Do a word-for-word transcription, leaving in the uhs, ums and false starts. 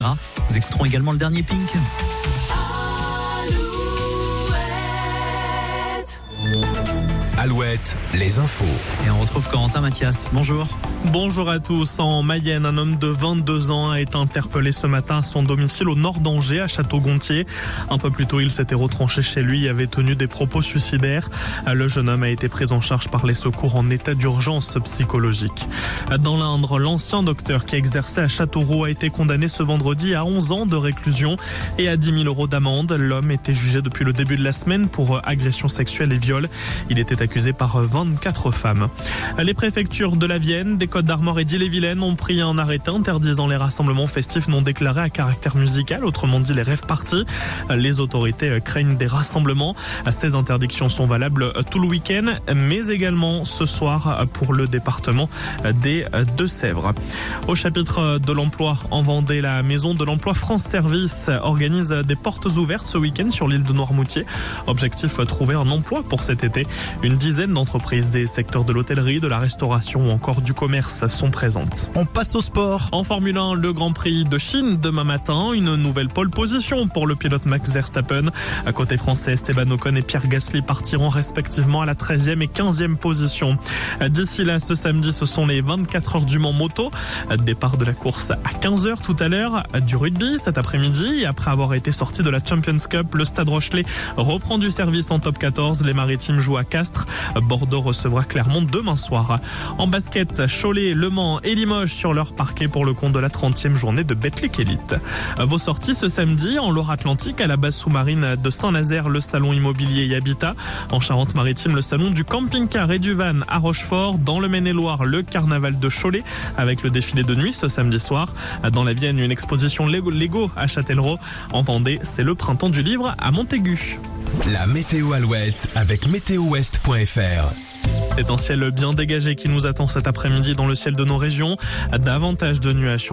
Nous écouterons également le dernier Pink. Alouette, les infos. Et on retrouve Corentin Mathias. Bonjour. Bonjour à tous. En Mayenne, un homme de vingt-deux ans a été interpellé ce matin à son domicile au nord d'Angers, à Château-Gontier. Un peu plus tôt, il s'était retranché chez lui et avait tenu des propos suicidaires. Le jeune homme a été pris en charge par les secours en état d'urgence psychologique. Dans l'Indre, l'ancien docteur qui exerçait à Châteauroux a été condamné ce vendredi à onze ans de réclusion et à dix mille euros d'amende. L'homme était jugé depuis le début de la semaine pour agression sexuelle et viol. Il était accusé par vingt-quatre femmes. Les préfectures de la Vienne, des Côtes-d'Armor et d'Ille-et-Vilaine ont pris un arrêté interdisant les rassemblements festifs non déclarés à caractère musical, autrement dit les rave-parties. Les autorités craignent des rassemblements. Ces interdictions sont valables tout le week-end, mais également ce soir pour le département des Deux-Sèvres. Au chapitre de l'emploi en Vendée, la maison de l'emploi France Service organise des portes ouvertes ce week-end sur l'île de Noirmoutier. Objectif, trouver un emploi pour cet été. Une dizaine d'entreprises des secteurs de l'hôtellerie, de la restauration ou encore du commerce sont présentes. On passe au sport. En Formule un, le Grand Prix de Chine demain matin. Une nouvelle pole position pour le pilote Max Verstappen. À côté français, Esteban Ocon et Pierre Gasly partiront respectivement à la treizième et quinzième position. D'ici là, ce samedi, ce sont les vingt-quatre heures du Mans moto. Départ de la course à quinze heures tout à l'heure. Du rugby cet après-midi. Et après avoir été sorti de la Champions Cup, le Stade Rochelais reprend du service en top quatorze. Les Maritimes jouent à Castres. Bordeaux recevra Clermont demain soir. En basket, Cholet, Le Mans et Limoges sur leur parquet pour le compte de la trentième journée de Betclic Elite. Vos sorties ce samedi en Loire-Atlantique, à la base sous-marine de Saint-Nazaire, le salon immobilier et habitat. En Charente-Maritime, le salon du camping-car et du van à Rochefort. Dans le Maine-et-Loire, le carnaval de Cholet avec le défilé de nuit ce samedi soir. Dans la Vienne, une exposition Lego, Lego à Châtellerault. En Vendée, c'est le printemps du livre à Montaigu. La météo Alouette avec météo ouest point f r. C'est un ciel bien dégagé qui nous attend cet après-midi dans le ciel de nos régions. Davantage de nuages.